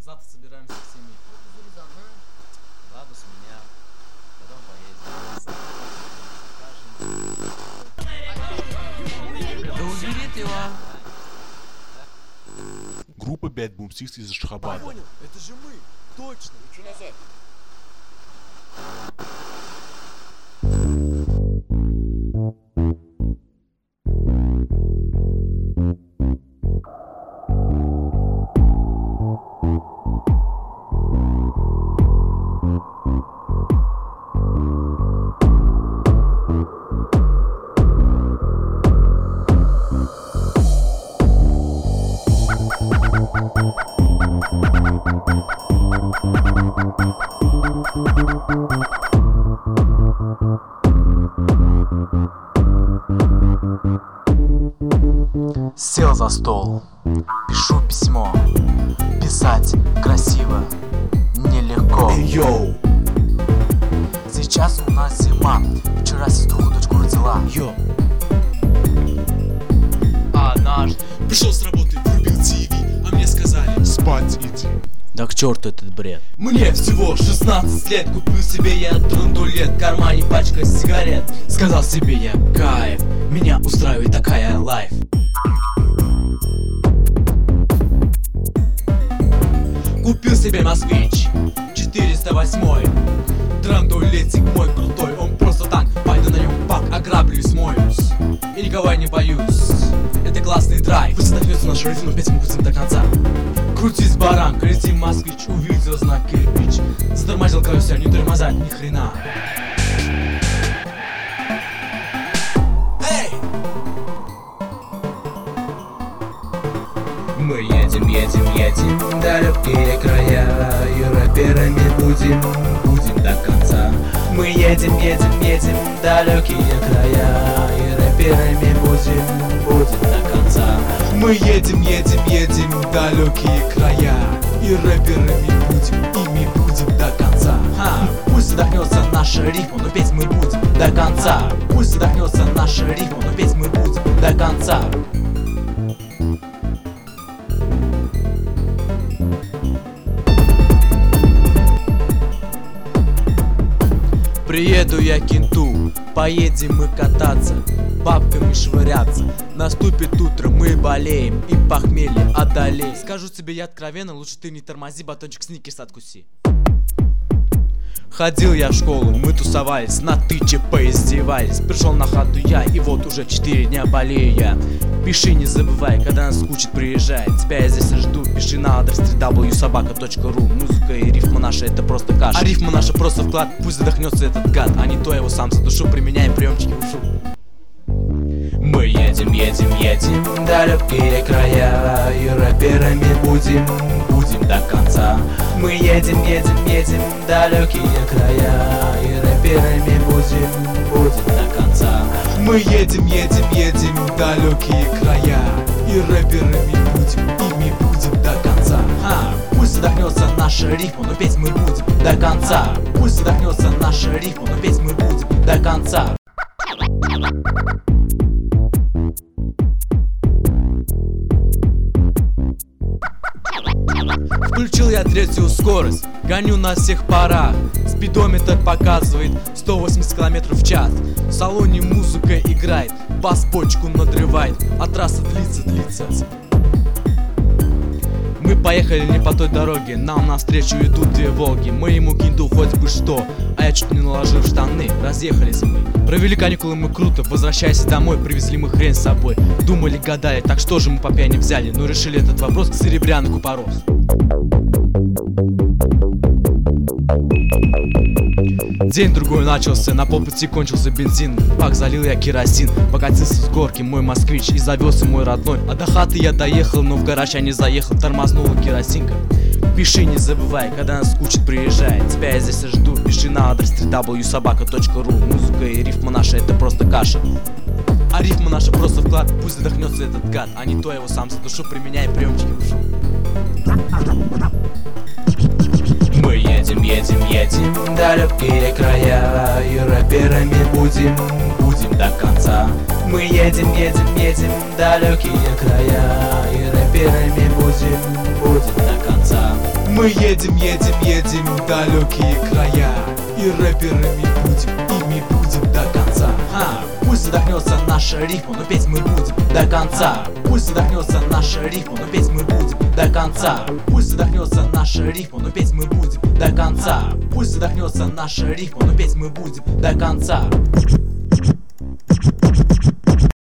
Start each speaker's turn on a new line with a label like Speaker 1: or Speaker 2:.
Speaker 1: Завтра собираемся в 7. Ладно, с меня. Потом поедем. Да уберите его.
Speaker 2: Группа Bad Boom Six из Ашхабада.
Speaker 3: Понял, это же мы, точно.
Speaker 4: Что назад?
Speaker 5: Сел за стол, пишу письмо. Писать красиво нелегко.
Speaker 3: Йоу,
Speaker 5: Сейчас у нас зима. Вчера сестру дочку родила.
Speaker 3: йо.
Speaker 5: Однажды.
Speaker 3: Пришел с работы, врубил ТВ, а мне сказали:
Speaker 2: Спать иди.
Speaker 5: Да к черту этот бред.
Speaker 3: мне всего 16 лет, купил себе я драндулет, в кармане пачка сигарет. Сказал себе я: кайф, меня устраивает такая лайф. Купил себе москвич 408, драндулетик мой крутой, он просто танк. Пойду на нем пак, ограблю и смоюсь, и никого я не боюсь. Это классный драйв, пусть отдохнется наш ритм, но петь мы будем до конца. Крутись, баран, летим москвич, увидел знак кирпич, затормозил колеса, не тормозать ни хрена. Эй! Мы едем, едем, едем в далекие края, и рэперами будем до конца. Мы едем, едем, едем в далекие края, и рэперами будем до конца. Мы едем, едем, едем в далекие края, и рэперами будем до конца. Пусть задохнется наша рифма, но петь мы будем до конца. Пусть задохнется наша рифма, но петь мы будем до конца. Приеду я к кенту, поедем мы кататься, бабками швыряться. Наступит утро, мы болеем и похмелье одолеем. Скажу тебе я откровенно, лучше ты не тормози, батончик сникерс откуси. Ходил я в школу, мы тусовались, на тыче поиздевались. Пришел на хату я, и вот уже 4 дня болею я. Пиши, не забывай, когда нас скучит, приезжай. Тебя я здесь жду, пиши на адрес www.sobaka.ru. Музыка и рифма наша, это просто каша. А рифма наша просто вклад, пусть задохнется этот гад, а не то его сам задушу, применяем приемчики в ушу. Мы едем, едем, едем в далекие края, и рэперами будем до конца. Мы едем, едем, едем в далекие края, и рэперами будем до конца. Мы едем, едем, едем в далекие края, и рэперами будем до конца. Пусть задохнется наша рифма, но петь мы будем до конца. Пусть задохнется наша рифма, но петь мы будем до конца. Включил я третью скорость, гоню на всех парах. Спидометр показывает 180 км в час. В салоне музыка играет, бас почку надрывает, а трасса длится. Мы поехали не по той дороге, нам навстречу идут 2 Волги. Мы ему кенту хоть бы что, а я чуть не наложил в штаны. Разъехались мы, провели каникулы мы круто. Возвращаясь домой, привезли мы хрень с собой. Думали, гадали, так что же мы по пьяни взяли. Но решили этот вопрос, серебряный купорос. День другой начался, на полпути кончился бензин. В бак залил я керосин, покатился с горки мой москвич и завез мой родной. А до хаты я доехал, но в гараж я не заехал, тормознула керосинка. Пиши, не забывай, когда нас скучит, приезжай. Тебя я здесь жду, пиши на адрес www.sobaka.ru. Музыка и рифма наша, это просто каша. А рифма наша просто вклад, пусть задохнется этот гад, а не то его сам задушу, применяем приемчики в ушу. Мы едем, едем, едем в далекие края, и рэперами будем до конца. Мы едем, едем, едем в далекие края, и рэперами будем до конца. Мы Мы едем, едем, едем в далекие края, и рэперами будем, ими будем до конца. Пусть задохнется наша рифма, но петь мы будем до конца. Пусть задохнется наша рифма, но петь мы будем до конца. Пусть задохнется наша рифма, но петь мы будем до конца. Пусть задохнется наша рифма, но петь мы будем до конца.